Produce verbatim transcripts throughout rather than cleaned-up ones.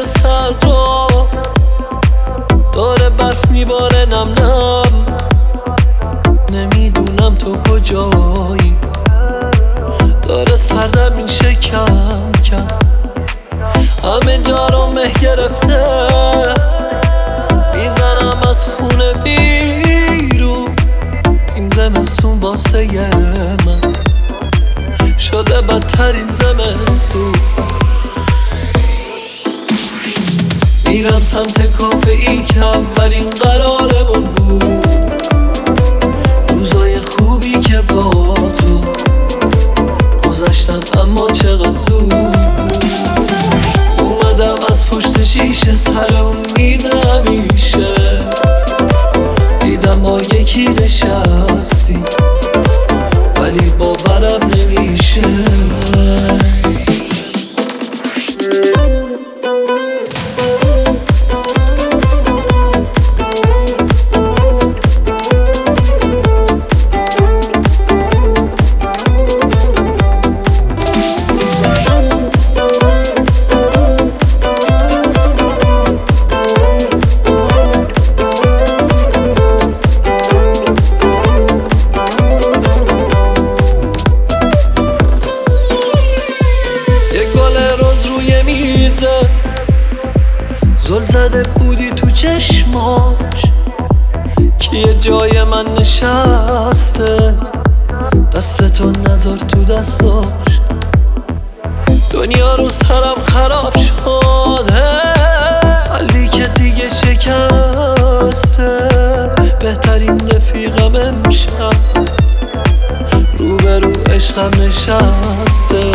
برسه از را داره برف میباره نم نم. نمیدونم تو کجایی، داره سردم میشه کم کم. همه جا رو مه گرفته، میزنم از خونه بیرون. این زمستون واسه من شده بدترین زمستون. میرم سمت کافه ای که اولین قرارمون بود، روزای خوبی که با تو گذشتن اما چقدر زود. اومدم از پشت شیشه سرم میز همیشه، دیدم ما یکی نشستی ولی باورم نمیشه. زل زده بودی تو چشماش که یه جای من نشسته، دستتو نذار تو دستاش. دنیا رو سرم خراب شده، قلبی که دیگه شکسته. بهترین رفیقم امشب روبرو عشقم نشسته.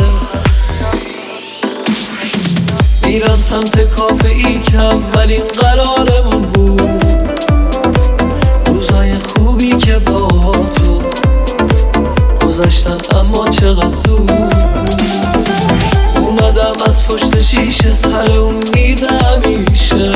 میرم سمت کافه ای که اولین قرارمون بود، روزای خوبی که با تو گذشتن اما چقدر زود. اومدم از پشت شیشه سر اون میز همیشه،